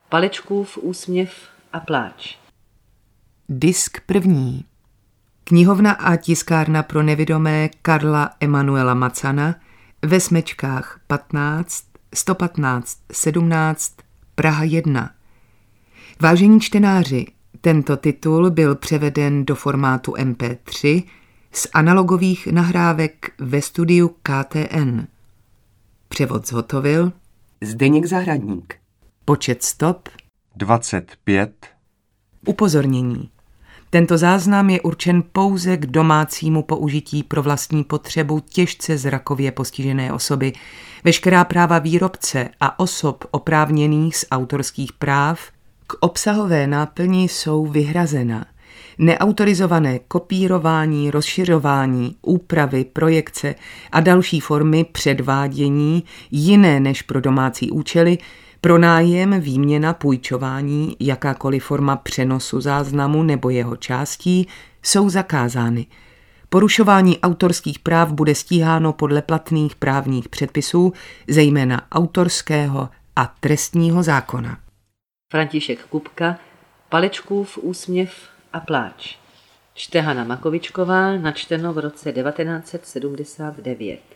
Palečkův úsměv a pláč. Disk první. Knihovna a tiskárna pro nevidomé Karla Emanuela Macana ve Smečkách 15, 115, 17, Praha 1. Vážení čtenáři, tento titul byl převeden do formátu MP3 z analogových nahrávek ve studiu KTN. Převod zhotovil Zdeněk Zahradník. Počet stop 25. Upozornění. Tento záznam je určen pouze k domácímu použití pro vlastní potřebu těžce zrakově postižené osoby. Veškerá práva výrobce a osob oprávněných z autorských práv k obsahové náplni jsou vyhrazena. Neautorizované kopírování, rozšiřování, úpravy, projekce a další formy předvádění jiné než pro domácí účely, pronájem, výměna, půjčování, jakákoliv forma přenosu záznamu nebo jeho částí jsou zakázány. Porušování autorských práv bude stíháno podle platných právních předpisů, zejména autorského a trestního zákona. František Kupka, Palečkův úsměv a pláč. Čte Hana Makovičková, načteno v roce 1979.